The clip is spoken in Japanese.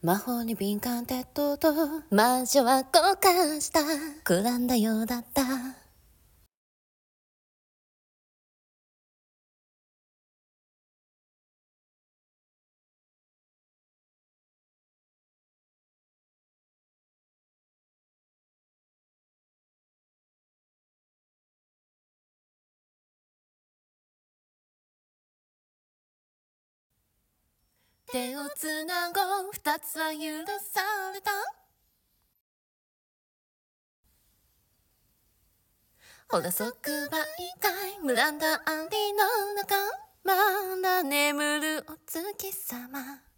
魔法に敏感鉄塔と魔女は交換した。くらんだようだった。手をつなごう二つは許された。ほら即売会ムランダアリの中まだ眠るお月様。